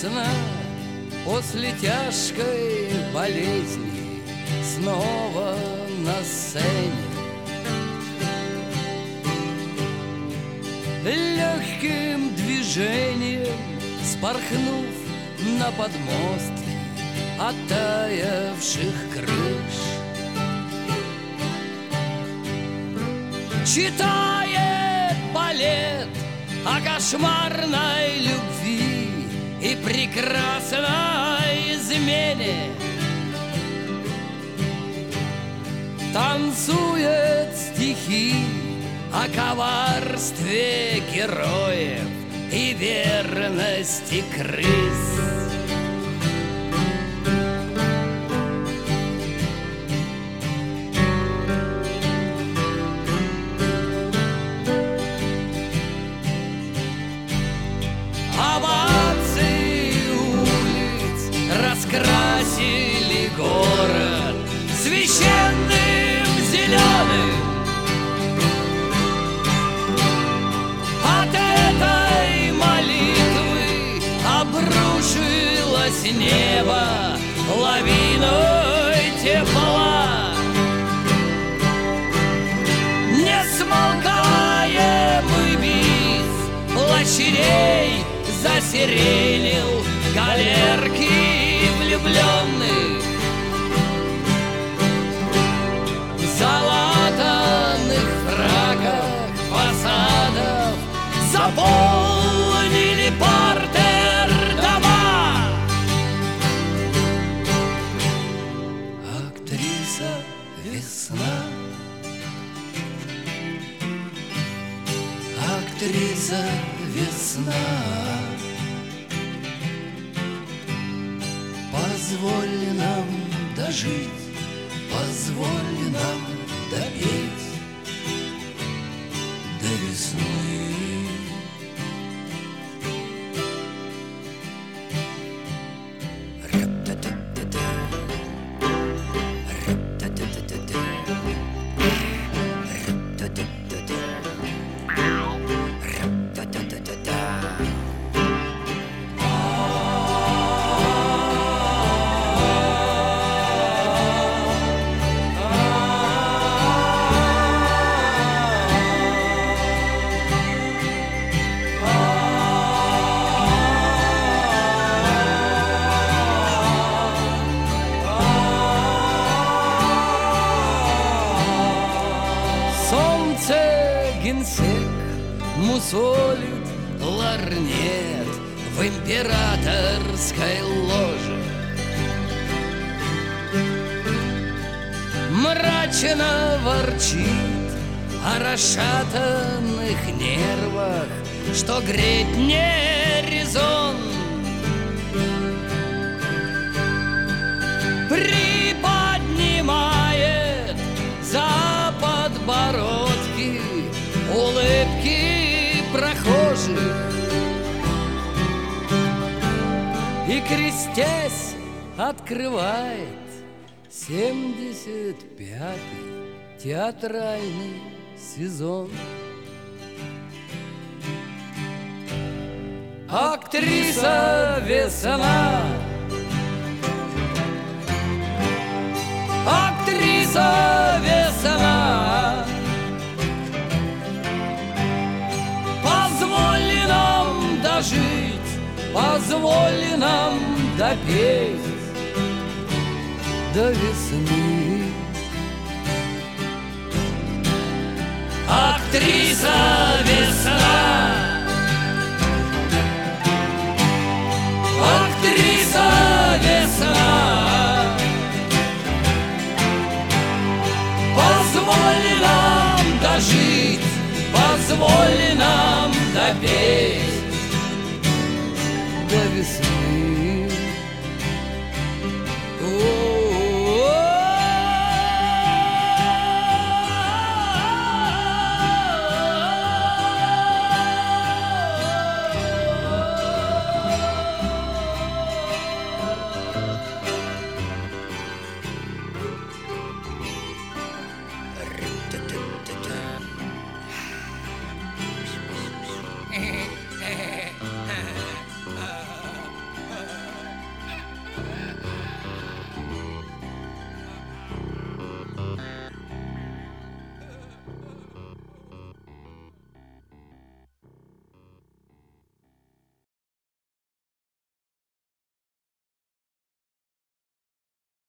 весна после тяжкой болезни снова на сцене. Легким движением спорхнув на подмостки оттаявших крыш, читает балет о кошмарной любви и прекрасной измене. Танцует стихи о коварстве героев и верности крыс. Овации улиц раскрасили город священным зеленым. От этой молитвы обрушилось небо лавиной тепла. Несмолкаемый бис площадей засиренил галерки влюбленных. В залатанных фраках фасадов заполнили партер дома. Актриса весна, актриса весна, позволь нам дожить, позволь нам допеть до весны. Генсек мусолит ларнет в императорской ложе. Мрачно ворчит о расшатанных нервах, что греть не резон. Приподнимает за подбородки улыбки прохожих и, крестясь, открывает 75-й театральный сезон. Актриса весна, актриса весна, позволь нам дожить, позволь нам допеть до весны. Актриса весна, актриса весна, позволь нам дожить, позволь нам допеть